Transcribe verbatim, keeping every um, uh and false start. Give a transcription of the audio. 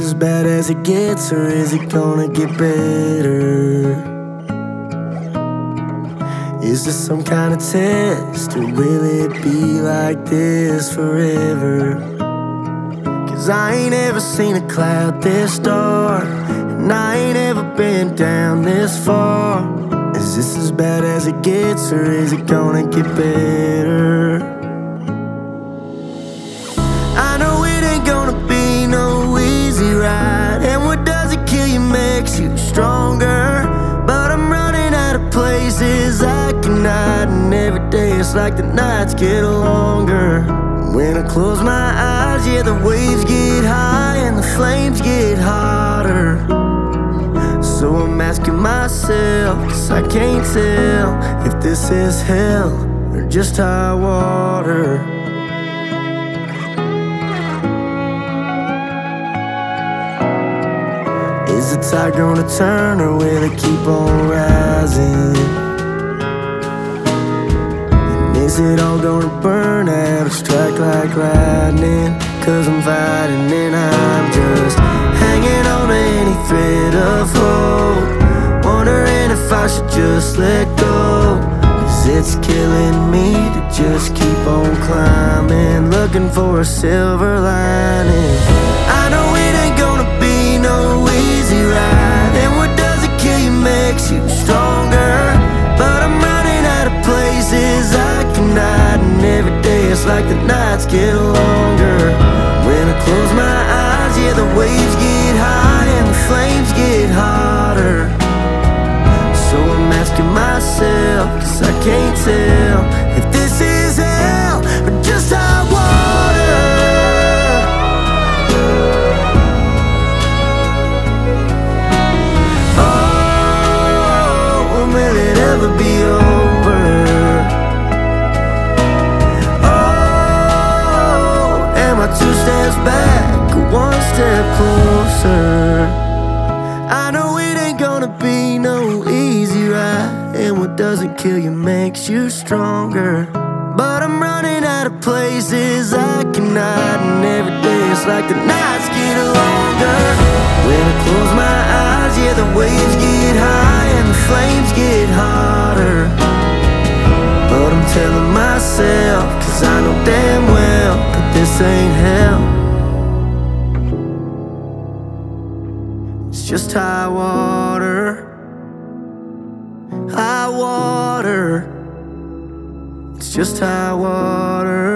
as bad as it gets, or is it gonna get better? Is this some kind of test, or will it be like this forever? Cause I ain't ever seen a cloud this dark, and I ain't ever been down this far. Is this as bad as it gets, or is it gonna get better? I know it ain't gonna be no easy ride, and what doesn't kill you makes you stronger. But I'm running out of places I can hide, and every day it's like the nights get longer. When I close my eyes, yeah, the waves get high and the flames get hotter. So I'm asking myself, cause I can't tell if this is hell or just high water. Is the tide gonna turn, or will it keep on rising? And is it all gonna burn out or strike like lightning? Cause I'm fighting and I'm just hanging on to any thread of hope, wondering if I should just let go. Cause it's killing me to just keep on climbing, looking for a silver lining. I know it ain't gonna be no easy ride, and what doesn't kill you makes you stronger. But I'm running out of places I can hide, and every day it's like the nights get longer. When I close my eyes, yeah, the waves get high and the flames get hotter. So I'm asking myself, cause I can't tell if this is hell or just hot water. Oh, will it ever be over? Oh, am I two steps back or one step closer? I know it ain't gonna be no easy ride, and what doesn't kill you makes you stronger. But I'm running out of places I can hide, and every day it's like the nights get longer. When I close my eyes, yeah, the waves get high and the flames get hotter. But I'm telling myself, cause I know damn well that this ain't hell. It's just high water, high water. It's just high water.